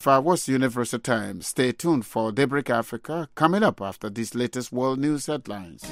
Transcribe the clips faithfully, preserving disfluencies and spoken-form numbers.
What's Universal Time? Stay tuned for Daybreak Africa coming up after these latest world news headlines.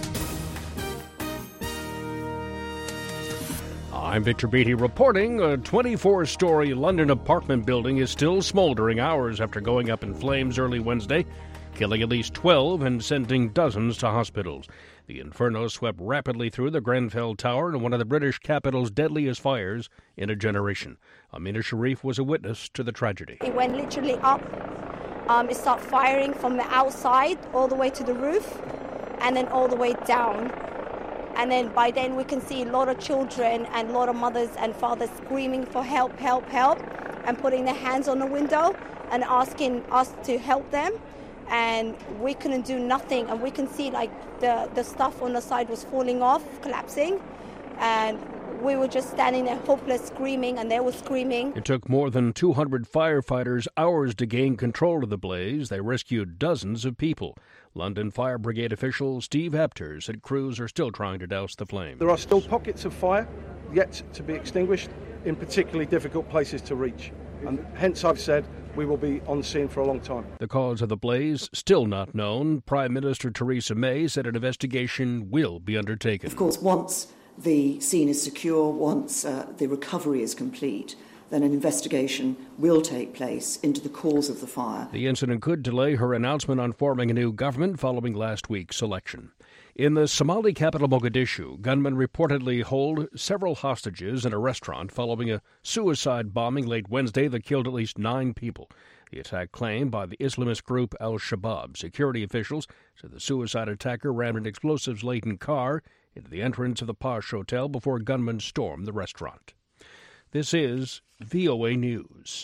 I'm Victor Beattie reporting. A twenty-four story London apartment building is still smoldering hours after going up in flames early Wednesday, killing at least twelve and sending dozens to hospitals. The inferno swept rapidly through the Grenfell Tower in one of the British capital's deadliest fires in a generation. Amina Sharif was a witness to the tragedy. It went literally up. Um, it started firing from the outside all the way to the roof and then all the way down. And then by then we can see a lot of children and a lot of mothers and fathers screaming for help, help, help, and putting their hands on the window and asking us to help them. And we couldn't do nothing. And we can see like the, the stuff on the side was falling off, collapsing. And we were just standing there hopeless, screaming, and they were screaming. It took more than two hundred firefighters hours to gain control of the blaze. They rescued dozens of people. London Fire Brigade official Steve Apter said crews are still trying to douse the flames. There are still pockets of fire yet to be extinguished in particularly difficult places to reach. And hence I've said we will be on scene for a long time. The cause of the blaze still not known. Prime Minister Theresa May said an investigation will be undertaken. Of course, once the scene is secure, once uh, the recovery is complete, then an investigation will take place into the cause of the fire. The incident could delay her announcement on forming a new government following last week's election. In the Somali capital Mogadishu, gunmen reportedly hold several hostages in a restaurant following a suicide bombing late Wednesday that killed at least nine people. The attack claimed by the Islamist group Al-Shabaab. Security officials said the suicide attacker ran an explosives-laden car into the entrance of the posh hotel before gunmen stormed the restaurant. This is V O A News.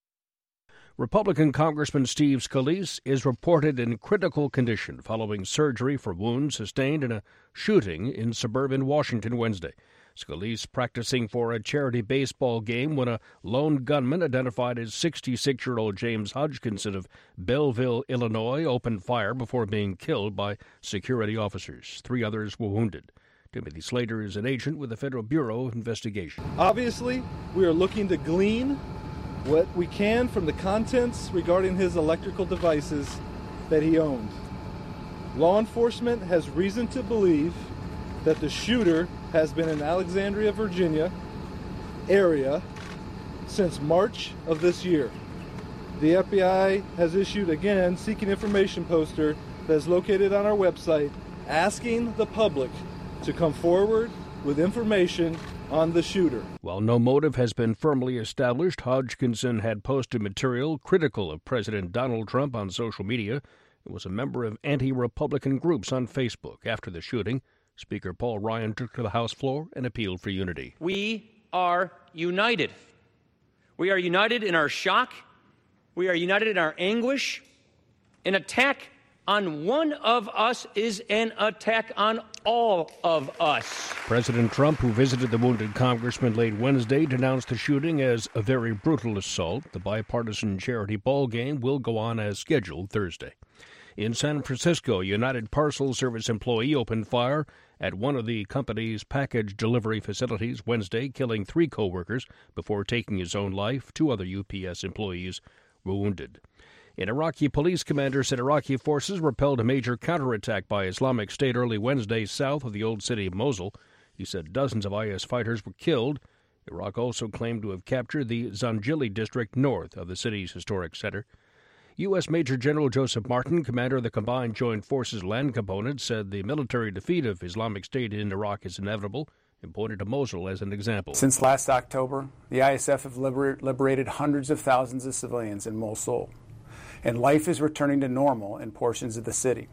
Republican Congressman Steve Scalise is reported in critical condition following surgery for wounds sustained in a shooting in suburban Washington Wednesday. Scalise practicing for a charity baseball game when a lone gunman identified as sixty-six-year-old James Hodgkinson of Belleville, Illinois, opened fire before being killed by security officers. Three others were wounded. Timothy Slater is an agent with the Federal Bureau of Investigation. Obviously, we are looking to glean what we can from the contents regarding his electrical devices that he owned. Law enforcement has reason to believe that the shooter has been in Alexandria, Virginia area since March of this year. The F B I has issued, again, seeking information poster that is located on our website, asking the public to come forward with information on the shooter. While no motive has been firmly established, Hodgkinson had posted material critical of President Donald Trump on social media and was a member of anti-Republican groups on Facebook. After the shooting, Speaker Paul Ryan took to the House floor and appealed for unity. We are united. We are united in our shock. We are united in our anguish. An attack on one of us is an attack on all of us. President Trump, who visited the wounded congressman late Wednesday, denounced the shooting as a very brutal assault. The bipartisan charity ball game will go on as scheduled Thursday. In San Francisco, a United Parcel Service employee opened fire at one of the company's package delivery facilities Wednesday, killing three co-workers before taking his own life. Two other U P S employees were wounded. An Iraqi police commander said Iraqi forces repelled a major counterattack by Islamic State early Wednesday south of the old city of Mosul. He said dozens of I S fighters were killed. Iraq also claimed to have captured the Zanjili district north of the city's historic center. U S. Major General Joseph Martin, commander of the Combined Joint Forces Land Component, said the military defeat of Islamic State in Iraq is inevitable and pointed to Mosul as an example. Since last October, the I S F have liber- liberated hundreds of thousands of civilians in Mosul, and life is returning to normal in portions of the city.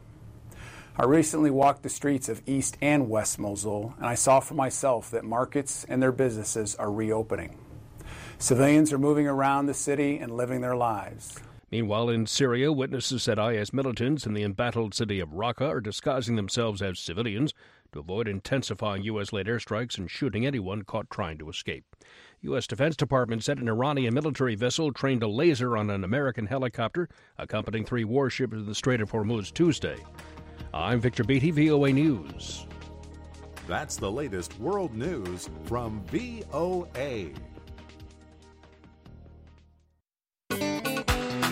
I recently walked the streets of East and West Mosul, and I saw for myself that markets and their businesses are reopening. Civilians are moving around the city and living their lives. Meanwhile, in Syria, witnesses said I S militants in the embattled city of Raqqa are disguising themselves as civilians to avoid intensifying U S-led airstrikes and shooting anyone caught trying to escape. U S. Defense Department said an Iranian military vessel trained a laser on an American helicopter accompanying three warships in the Strait of Hormuz Tuesday. I'm Victor Beattie, V O A News. That's the latest world news from V O A.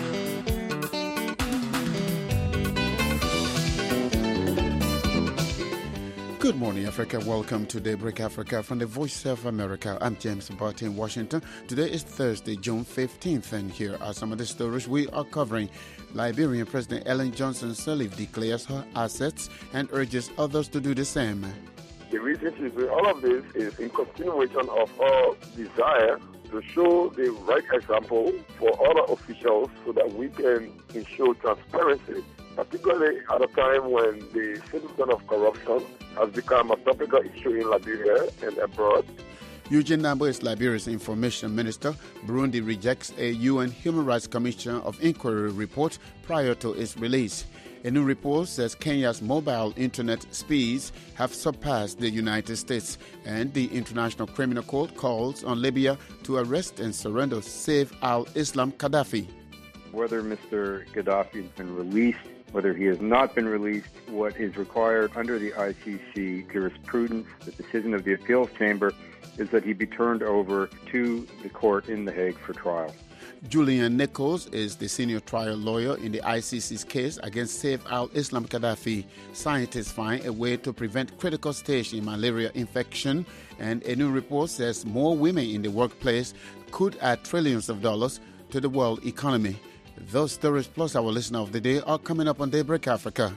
Good morning, Africa. Welcome to Daybreak Africa from the Voice of America. I'm James Barty in Washington. Today is Thursday, June fifteenth, and here are some of the stories we are covering. Liberian President Ellen Johnson Sirleaf declares her assets and urges others to do the same. The reason she's doing all of this is in continuation of her desire to show the right example for other officials so that we can ensure transparency, particularly at a time when the citizen of corruption has become a topical issue in Liberia and abroad. Eugene Nabwe is Liberia's information minister. Burundi rejects a U N Human Rights Commission of Inquiry report prior to its release. A new report says Kenya's mobile internet speeds have surpassed the United States, and the International Criminal Court calls on Libya to arrest and surrender Saif al-Islam Gaddafi. Whether Mister Gaddafi has been released, whether he has not been released, what is required under the I C C jurisprudence, the decision of the appeals chamber, is that he be turned over to the court in The Hague for trial. Julian Nichols is the senior trial lawyer in the I C C's case against Saif al-Islam Gaddafi. Scientists find a way to prevent critical stage in malaria infection, and a new report says more women in the workplace could add trillions of dollars to the world economy. Those stories plus our listener of the day are coming up on Daybreak Africa.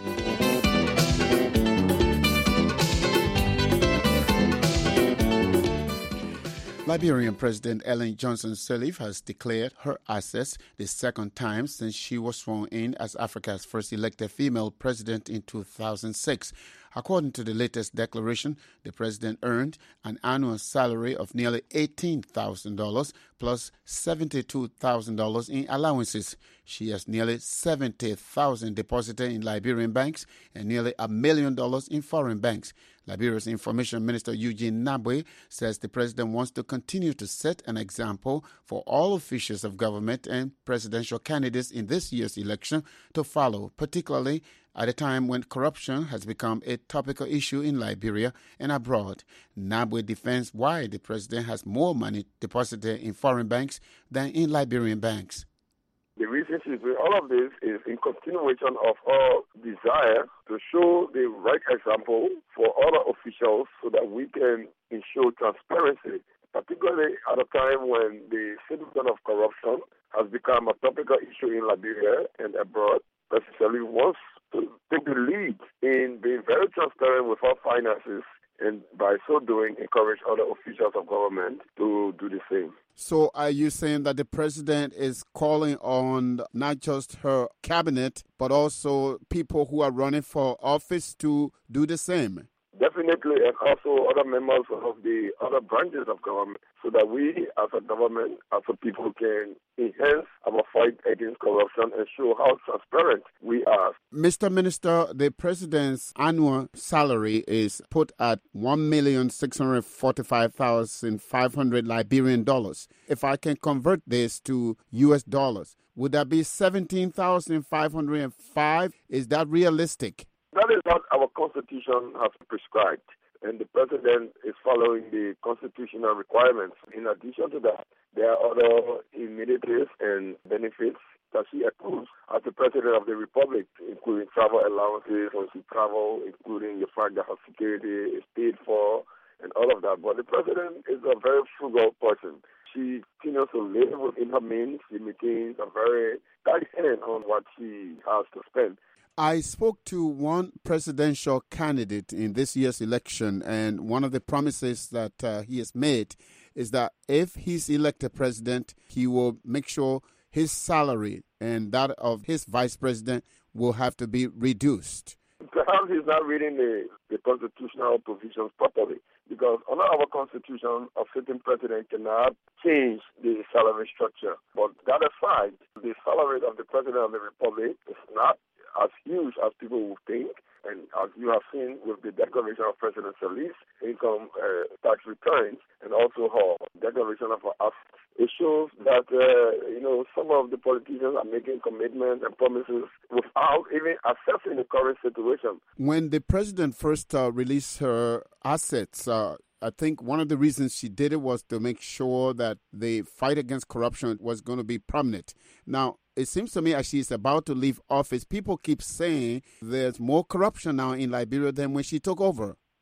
Liberian President Ellen Johnson Sirleaf has declared her assets the second time since she was sworn in as Africa's first elected female president in two thousand six. According to the latest declaration, the president earned an annual salary of nearly eighteen thousand dollars plus seventy-two thousand dollars in allowances. She has nearly seventy thousand dollars deposited in Liberian banks and nearly a million dollars in foreign banks. Liberia's Information Minister Eugene Nabwe says the president wants to continue to set an example for all officials of government and presidential candidates in this year's election to follow, particularly at a time when corruption has become a topical issue in Liberia and abroad. Nabwe defends why the president has more money deposited in foreign banks than in Liberian banks. The reason she's doing all of this is in continuation of her desire to show the right example for other officials so that we can ensure transparency, particularly at a time when the citizen of corruption has become a topical issue in Liberia and abroad. President Sirleaf wants to take the lead in being very transparent with our finances, and by so doing, encourage other officials of government to do the same. So are you saying that the president is calling on not just her cabinet, but also people who are running for office to do the same? Definitely, and also other members of the other branches of government, so that we as a government, as a people, can enhance our fight against corruption and show how transparent we are. Mister Minister, the president's annual salary is put at one million six hundred forty-five thousand five hundred Liberian dollars. If I can convert this to U S dollars, would that be seventeen thousand five hundred five? Is that realistic? That is what our Constitution has prescribed, and the President is following the constitutional requirements. In addition to that, there are other amenities and benefits that she accrues as the President of the Republic, including travel allowances when she travels, including the fact that her security is paid for, and all of that. But the President is a very frugal person. She continues to live within her means. She maintains a very tight hand on what she has to spend. I spoke to one presidential candidate in this year's election, and one of the promises that uh, he has made is that if he's elected president, he will make sure his salary and that of his vice president will have to be reduced. Perhaps he's not reading the, the constitutional provisions properly, because under our constitution, a sitting president cannot change the salary structure. But that aside, the salary of the president of the republic is not as huge as people would think, and as you have seen with the declaration of President Sirleaf's income uh, tax returns, and also her declaration of her assets, it shows that uh, you know some of the politicians are making commitments and promises without even assessing the current situation. When the president first uh, released her assets, uh, I think one of the reasons she did it was to make sure that the fight against corruption was going to be prominent. Now, it seems to me as she's about to leave office, people keep saying there's more corruption now in Liberia than when she took over.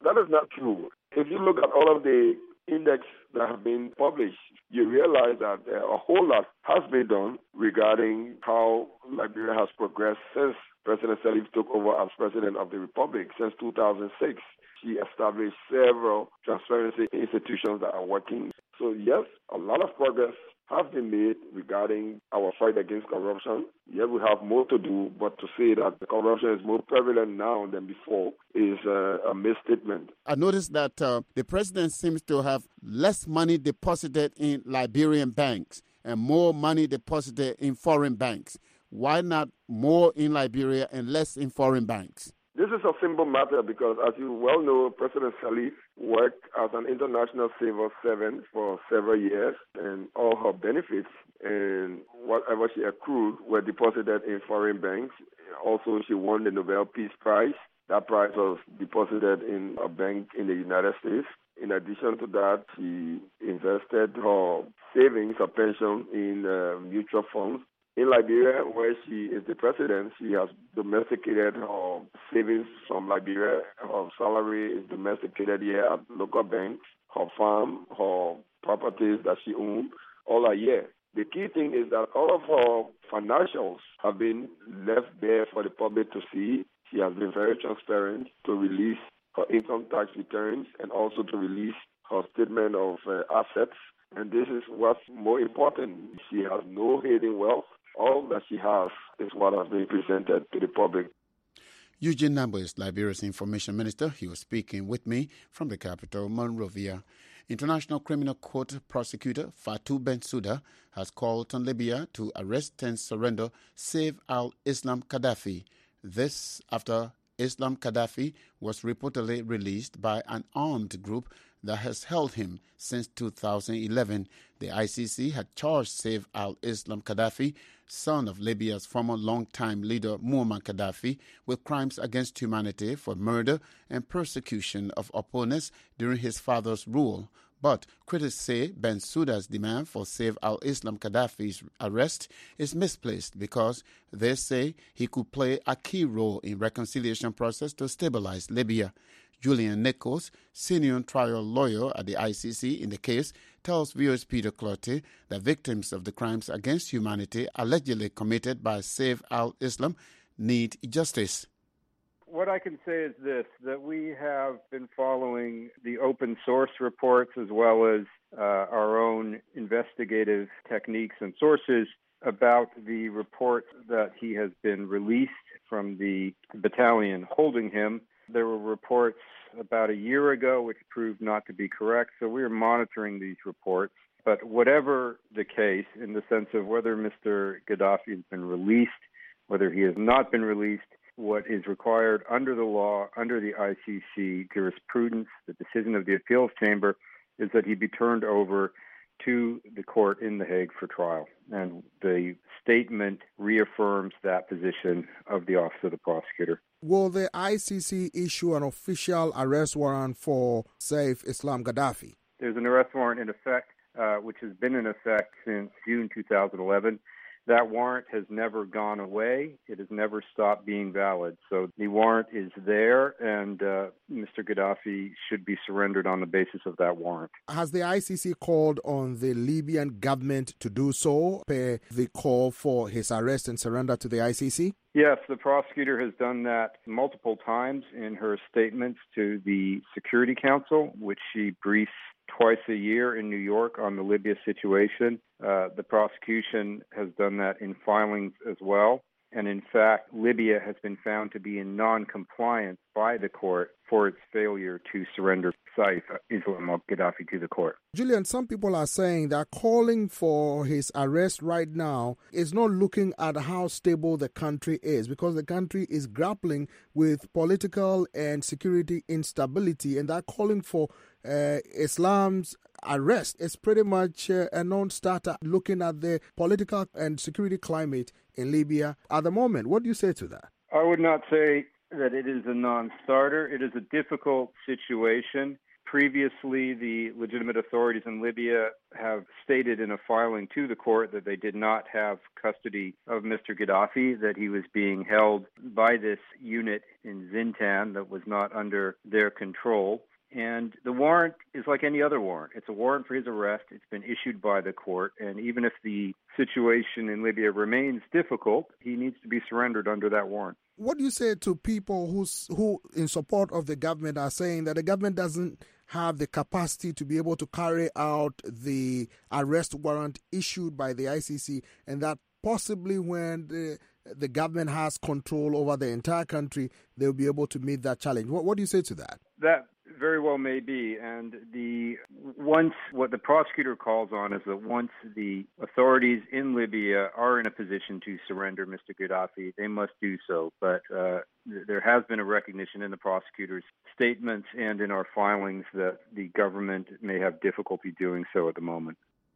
That is not true. If you look at all of the index that have been published, you realize that uh, a whole lot has been done regarding how Liberia has progressed since President Sirleaf took over as President of the Republic since two thousand six. She established several transparency institutions that are working. So yes, a lot of progress has been made regarding our fight against corruption. Yet we have more to do, but to say that the corruption is more prevalent now than before is uh, a misstatement. I noticed that uh, the president seems to have less money deposited in Liberian banks and more money deposited in foreign banks. Why not more in Liberia and less in foreign banks? This is a simple matter because, as you well know, President Sirleaf worked as an international civil servant for several years, and all her benefits and whatever she accrued were deposited in foreign banks. Also, she won the Nobel Peace Prize. That prize was deposited in a bank in the United States. In addition to that, she invested her savings, her pension, in uh, mutual funds. In Liberia, where she is the president, she has domesticated her savings from Liberia. Her salary is domesticated here at local banks. Her farm, her properties that she owns, all are here. The key thing is that all of her financials have been left there for the public to see. She has been very transparent to release her income tax returns and also to release her statement of uh, assets. And this is what's more important. She has no hidden wealth. All that she has is what has been presented to the public. Eugene Nambo is Liberia's information minister. He was speaking with me from the capital, Monrovia. International Criminal Court prosecutor Fatou Bensouda has called on Libya to arrest and surrender Saif al-Islam Gaddafi. This after Islam Gaddafi was reportedly released by an armed group that has held him since two thousand eleven. The I C C had charged Saif al-Islam Gaddafi, son of Libya's former longtime leader Muammar Gaddafi, with crimes against humanity for murder and persecution of opponents during his father's rule. But critics say Bensouda's demand for Saif al-Islam Gaddafi's arrest is misplaced because they say he could play a key role in reconciliation process to stabilize Libya. Julian Nichols, senior trial lawyer at the I C C in the case, tells V O A's Peter Clottey that victims of the crimes against humanity allegedly committed by Saif al-Islam need justice. What I can say is this, that we have been following the open source reports as well as uh, our own investigative techniques and sources about the reports that he has been released from the battalion holding him. There were reports about a year ago which proved not to be correct, so we are monitoring these reports. But whatever the case, in the sense of whether Mister Gaddafi has been released, whether he has not been released, what is required under the law, under the I C C jurisprudence, the decision of the appeals chamber, is that he be turned over to the court in The Hague for trial. And the statement reaffirms that position of the Office of the Prosecutor. Will the I C C issue an official arrest warrant for Saif Islam Gaddafi? There's an arrest warrant in effect, uh, which has been in effect since June two thousand eleven. That warrant has never gone away. It has never stopped being valid. So the warrant is there, and uh, Mister Gaddafi should be surrendered on the basis of that warrant. Has the I C C called on the Libyan government to do so, per the call for his arrest and surrender to the I C C? Yes, the prosecutor has done that multiple times in her statements to the Security Council, which she briefs twice a year in New York on the Libya situation. Uh, the prosecution has done that in filings as well. And in fact, Libya has been found to be in non-compliance by the court for its failure to surrender Saif Islam Gaddafi to the court. Julian, some people are saying that calling for his arrest right now is not looking at how stable the country is, because the country is grappling with political and security instability, and that calling for uh, Islam's arrest is pretty much uh, a non-starter looking at the political and security climate in Libya at the moment. What do you say to that? I would not say that it is a non-starter. It is a difficult situation. Previously, the legitimate authorities in Libya have stated in a filing to the court that they did not have custody of Mister Gaddafi, that he was being held by this unit in Zintan that was not under their control. And the warrant is like any other warrant. It's a warrant for his arrest. It's been issued by the court. And even if the situation in Libya remains difficult, he needs to be surrendered under that warrant. What do you say to people who's, who, in support of the government, are saying that the government doesn't have the capacity to be able to carry out the arrest warrant issued by the I C C, and that possibly when the, the government has control over the entire country, they'll be able to meet that challenge? What, what do you say to that? That very well may be, and the once what the prosecutor calls on is that once the authorities in Libya are in a position to surrender Mister Gaddafi, they must do so. But uh, there has been a recognition in the prosecutor's statements and in our filings that the government may have difficulty doing so at the moment.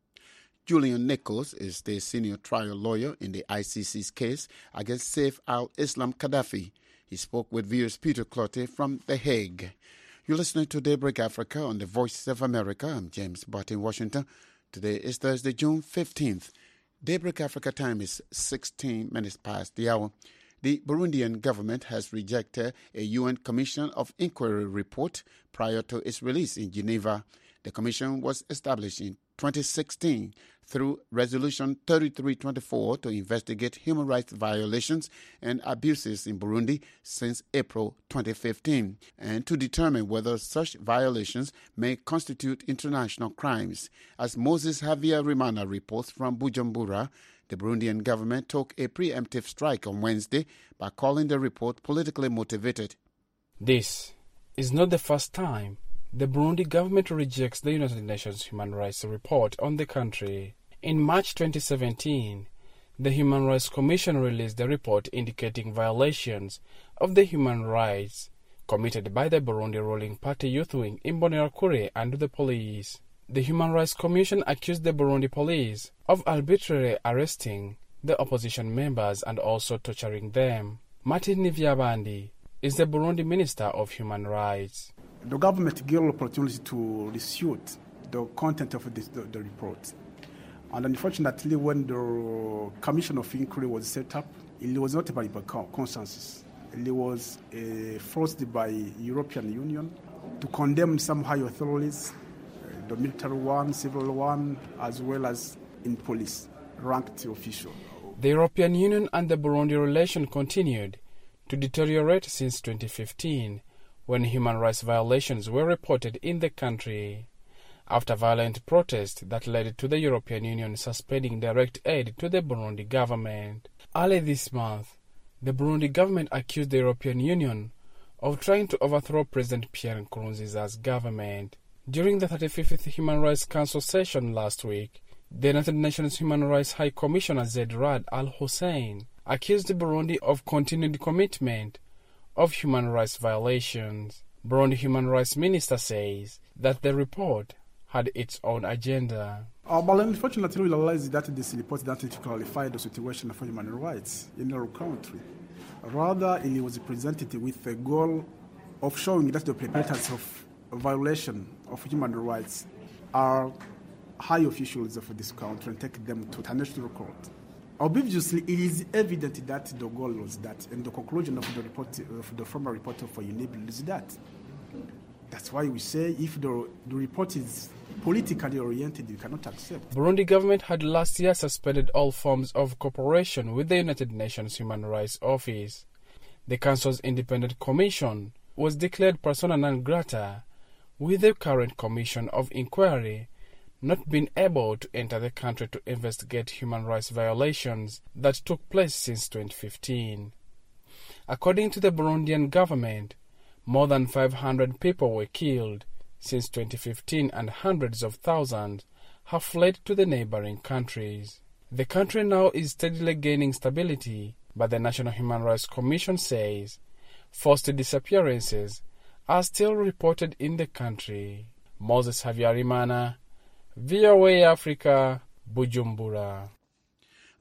Julian Nichols is the senior trial lawyer in the I C C's case against Saif al-Islam Gaddafi. He spoke with V O's Peter Clotte from The Hague. You're listening to Daybreak Africa on the Voice of America. I'm James Butt in Washington. Today is Thursday, June fifteenth. Daybreak Africa time is sixteen minutes past the hour. The Burundian government has rejected a U N Commission of Inquiry report prior to its release in Geneva. The commission was established in twenty sixteen through Resolution thirty-three twenty-four to investigate human rights violations and abuses in Burundi since April twenty fifteen and to determine whether such violations may constitute international crimes. As Moses Javier Rimana reports from Bujumbura, the Burundian government took a preemptive strike on Wednesday by calling the report politically motivated. This is not the first time the Burundi government rejects the United Nations Human Rights Report on the country. In March twenty seventeen, the Human Rights Commission released a report indicating violations of the human rights committed by the Burundi ruling party Youth Wing in Imbonerakure and the police. The Human Rights Commission accused the Burundi police of arbitrarily arresting the opposition members and also torturing them. Martin Nivyabandi is the Burundi Minister of Human Rights. The government gave opportunity to refute the content of this, the, the report. And unfortunately, when the Commission of Inquiry was set up, it was not by consensus. It was uh, forced by European Union to condemn some high authorities, uh, the military one, civil one, as well as in police, ranked official. The European Union and the Burundi relation continued to deteriorate since twenty fifteen, when human rights violations were reported in the country, after violent protests that led to the European Union suspending direct aid to the Burundi government. Early this month, the Burundi government accused the European Union of trying to overthrow President Pierre Nkurunziza's government. During the thirty-fifth Human Rights Council session last week, the United Nations Human Rights High Commissioner Zeid Ra'ad Al Hussein accused Burundi of continued commitment of human rights violations. Burundi Human Rights Minister says that the report had its own agenda. Uh, but unfortunately, we realize that this report doesn't clarify the situation for human rights in our country. Rather, it was presented with the goal of showing that the perpetrators of violation of human rights are high officials of this country and take them to international court. Obviously, it is evident that the goal was that, and the conclusion of the report, of the former report of UNIB is that. That's why we say if the, the report is politically oriented, you cannot accept. Burundi government had last year suspended all forms of cooperation with the United Nations Human Rights Office. The Council's independent commission was declared persona non grata, with the current commission of inquiry not being able to enter the country to investigate human rights violations that took place since twenty fifteen. According to the Burundian government, more than five hundred people were killed since twenty fifteen and hundreds of thousands have fled to the neighboring countries. The country now is steadily gaining stability, but the National Human Rights Commission says forced disappearances are still reported in the country. Moses Javier Rimana, V O A Africa, Bujumbura.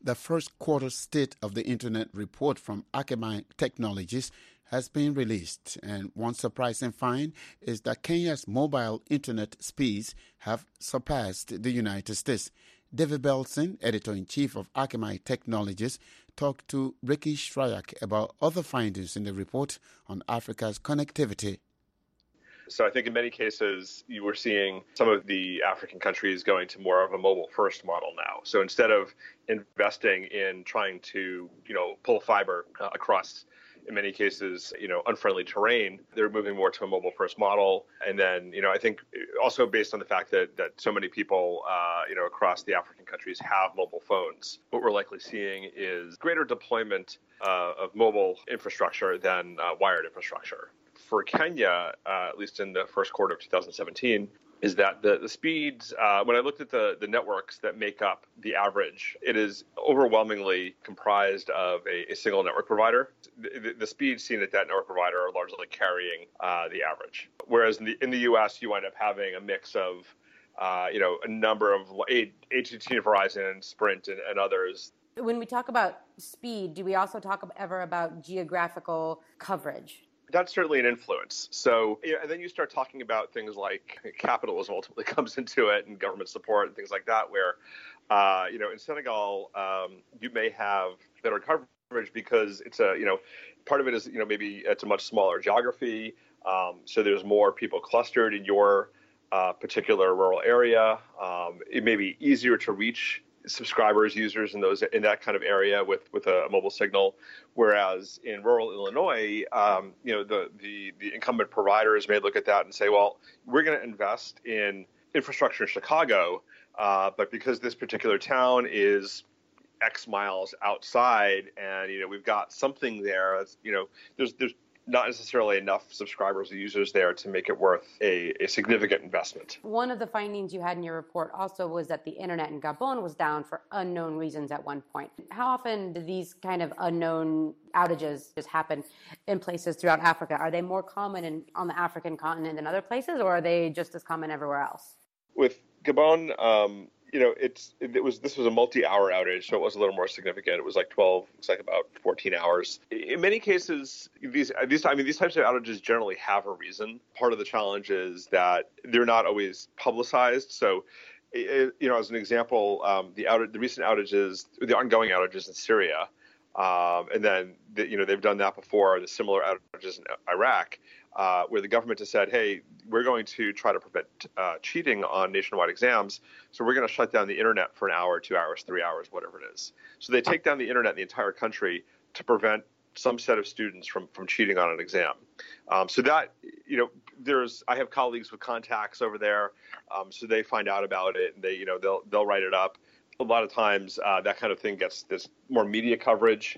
The first quarter State of the Internet report from Akamai Technologies has been released, and one surprising find is that Kenya's mobile internet speeds have surpassed the United States. David Belson, editor-in-chief of Akamai Technologies, talked to Ricky Shryak about other findings in the report on Africa's connectivity. So I think in many cases, you were seeing some of the African countries going to more of a mobile-first model now. So instead of investing in trying to, you know, pull fiber uh, across, in many cases, you know, unfriendly terrain, they're moving more to a mobile-first model. And then, you know, I think also based on the fact that that so many people, uh, you know, across the African countries have mobile phones, what we're likely seeing is greater deployment uh, of mobile infrastructure than uh, wired infrastructure. For Kenya, uh, at least in the first quarter of two thousand seventeen, is that the, the speeds, uh, when I looked at the, the networks that make up the average, it is overwhelmingly comprised of a, a single network provider. The, the speeds seen at that network provider are largely carrying uh, the average. Whereas in the, in the U S, you wind up having a mix of, uh, you know, a number of A T and T, Verizon, Sprint, and, and others. When we talk about speed, do we also talk ever about geographical coverage? That's certainly an influence. So, yeah, and then you start talking about things like capitalism ultimately comes into it, and government support and things like that, where, uh, you know, in Senegal, um, you may have better coverage because it's a, you know, part of it is, you know, maybe it's a much smaller geography. Um, so there's more people clustered in your uh, particular rural area. Um, it may be easier to reach subscribers, users in those in that kind of area with, with a mobile signal, whereas in rural Illinois, um, you know, the, the the incumbent providers may look at that and say, well, we're going to invest in infrastructure in Chicago, uh, but because this particular town is X miles outside, and you know we've got something there, that's, you know, there's there's not necessarily enough subscribers or users there to make it worth a, a significant investment. One of the findings you had in your report also was that the internet in Gabon was down for unknown reasons at one point. How often do these kind of unknown outages just happen in places throughout Africa? Are they more common in, on the African continent than other places, or are they just as common everywhere else? With Gabon, um, you know, it's it was this was a multi-hour outage, so it was a little more significant. It was like twelve, it's like about fourteen hours. In many cases, these these I mean these types of outages generally have a reason. Part of the challenge is that they're not always publicized. So, you know, as an example, um, the outage, the recent outages, the ongoing outages in Syria, um, and then the, you know they've done that before. The similar outages in Iraq. Uh, where the government has said, hey, we're going to try to prevent uh, cheating on nationwide exams, so we're going to shut down the internet for an hour, two hours, three hours, whatever it is. So they take down the internet in the entire country to prevent some set of students from, from cheating on an exam. Um, so that, you know, there's, I have colleagues with contacts over there, um, so they find out about it, and they, you know, they'll they'll write it up. A lot of times uh, that kind of thing gets this more media coverage,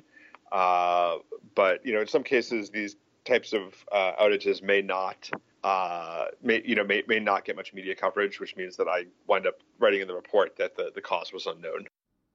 uh, but, you know, in some cases these types of uh, outages may not, uh, may, you know, may, may not get much media coverage, which means that I wind up writing in the report that the, the cause was unknown.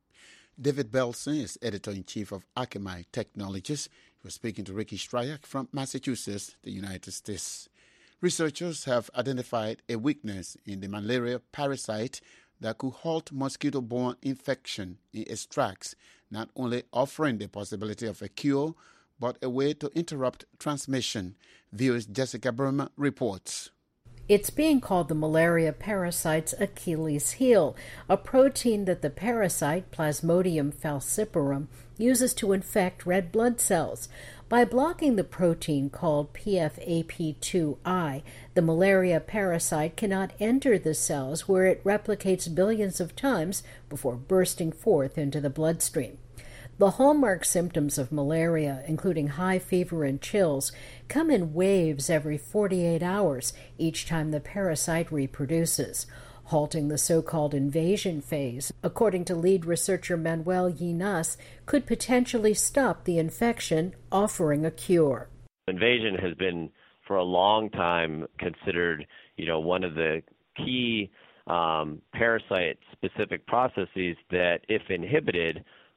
David Belson is editor-in-chief of Akamai Technologies. He was speaking to Ricky Shryak from Massachusetts, the United States. Researchers have identified a weakness in the malaria parasite that could halt mosquito-borne infection in extracts, not only offering the possibility of a cure, but a way to interrupt transmission. V O's Jessica Burma reports. It's being called the malaria parasite's Achilles heel, a protein that the parasite, Plasmodium falciparum, uses to infect red blood cells. By blocking the protein called P F A P two I, the malaria parasite cannot enter the cells where it replicates billions of times before bursting forth into the bloodstream. The hallmark symptoms of malaria, including high fever and chills, come in waves every forty-eight hours each time the parasite reproduces. Halting the so-called invasion phase, according to lead researcher Manuel Yinas, could potentially stop the infection, offering a cure. Invasion has been, for a long time, considered, you know, one of the key um, parasite-specific processes that, if inhibited,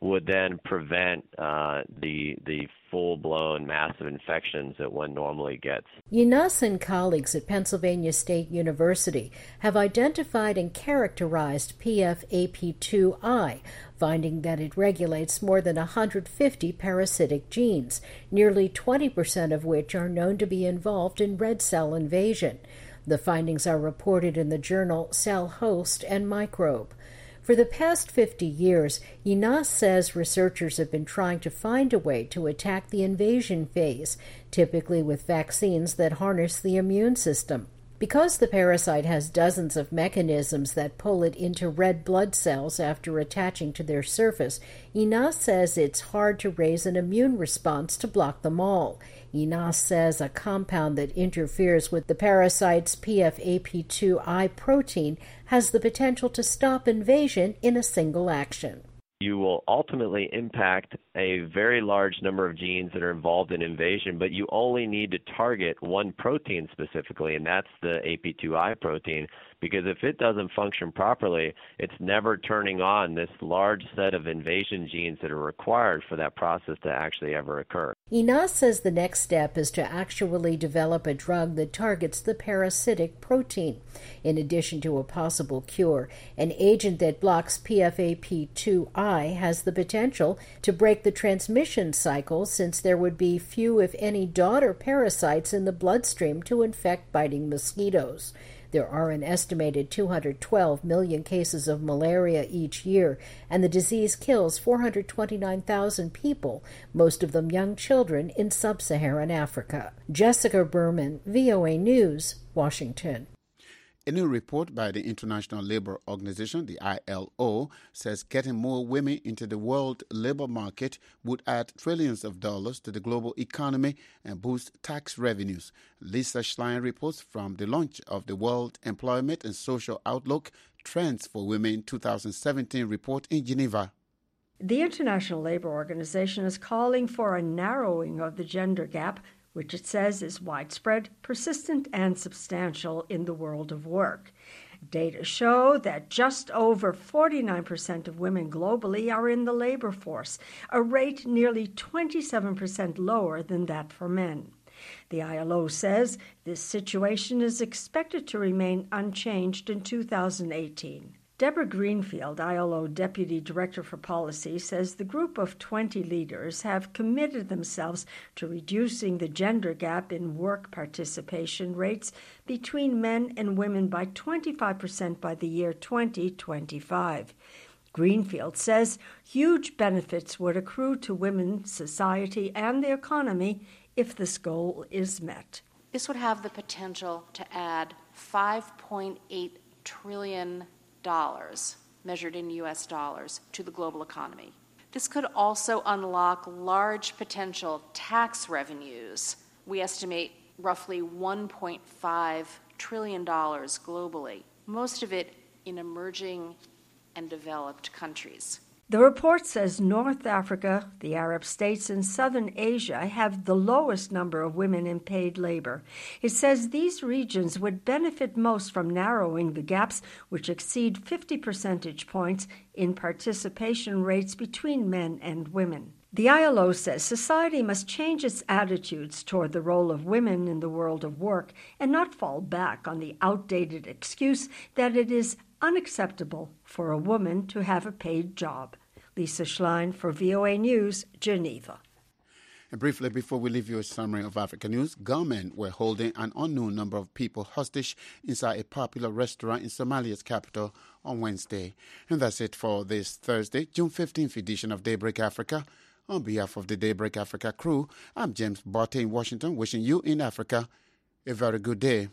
would then prevent uh, the the full-blown massive infections that one normally gets. Yinas and colleagues at Pennsylvania State University have identified and characterized P F A P two I, finding that it regulates more than one hundred fifty parasitic genes, nearly twenty percent of which are known to be involved in red cell invasion. The findings are reported in the journal Cell Host and Microbe. For the past fifty years, Yinas says researchers have been trying to find a way to attack the invasion phase, typically with vaccines that harness the immune system. Because the parasite has dozens of mechanisms that pull it into red blood cells after attaching to their surface, Yinas says it's hard to raise an immune response to block them all. Yinas says a compound that interferes with the parasite's P F A P two I protein has the potential to stop invasion in a single action. You will ultimately impact a very large number of genes that are involved in invasion, but you only need to target one protein specifically, and that's the A P two I protein, because if it doesn't function properly, it's never turning on this large set of invasion genes that are required for that process to actually ever occur. Yinas says the next step is to actually develop a drug that targets the parasitic protein. In addition to a possible cure, an agent that blocks P F A P two I has the potential to break the transmission cycle, since there would be few, if any, daughter parasites in the bloodstream to infect biting mosquitoes. There are an estimated two hundred twelve million cases of malaria each year, and the disease kills four hundred twenty-nine thousand people, most of them young children in sub-Saharan Africa. Jessica Berman, V O A News, Washington. A new report by the International Labour Organization, the I L O, says getting more women into the world labour market would add trillions of dollars to the global economy and boost tax revenues. Lisa Schlein reports from the launch of the World Employment and Social Outlook Trends for Women twenty seventeen report in Geneva. The International Labour Organization is calling for a narrowing of the gender gap, which it says is widespread, persistent, and substantial in the world of work. Data show that just over forty-nine percent of women globally are in the labor force, a rate nearly twenty-seven percent lower than that for men. The I L O says this situation is expected to remain unchanged in two thousand eighteen. Deborah Greenfield, I L O Deputy Director for Policy, says the group of twenty leaders have committed themselves to reducing the gender gap in work participation rates between men and women by twenty-five percent by the year twenty twenty-five. Greenfield says huge benefits would accrue to women's society and the economy if this goal is met. This would have the potential to add five point eight trillion dollars dollars, measured in U S dollars, to the global economy. This could also unlock large potential tax revenues. We estimate roughly one point five trillion dollars globally, most of it in emerging and developed countries. The report says North Africa, the Arab states, and Southern Asia have the lowest number of women in paid labor. It says these regions would benefit most from narrowing the gaps, which exceed fifty percentage points in participation rates between men and women. The I L O says society must change its attitudes toward the role of women in the world of work and not fall back on the outdated excuse that it is unacceptable for a woman to have a paid job. Lisa Schlein for V O A News, Geneva. And briefly, before we leave you a summary of Africa news, gunmen were holding an unknown number of people hostage inside a popular restaurant in Somalia's capital on Wednesday. And that's it for this Thursday, June fifteenth edition of Daybreak Africa. On behalf of the Daybreak Africa crew, I'm James Botte in Washington, wishing you in Africa a very good day.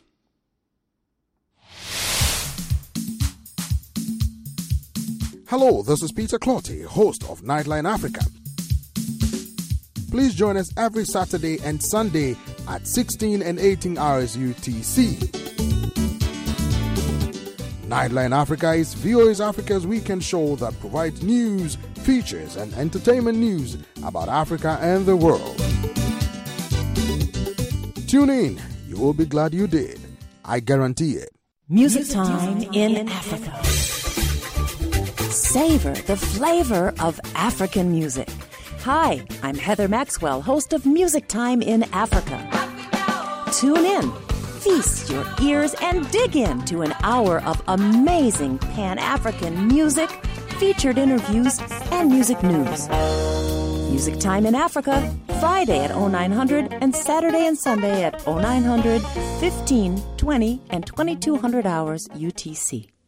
Hello, this is Peter Clotty, host of Nightline Africa. Please join us every Saturday and Sunday at sixteen and eighteen hours U T C. Nightline Africa is V O A's Africa's weekend show that provides news, features, and entertainment news about Africa and the world. Tune in. You will be glad you did. I guarantee it. Music time in Africa. savor the flavor of African music. Hi, I'm Heather Maxwell, host of Music Time in Africa. Tune in, feast your ears, and dig into an hour of amazing Pan-African music, featured interviews, and music news. Music Time in Africa, Friday at oh nine hundred and Saturday and Sunday at oh nine hundred, fifteen, twenty, and twenty-two hundred hours U T C.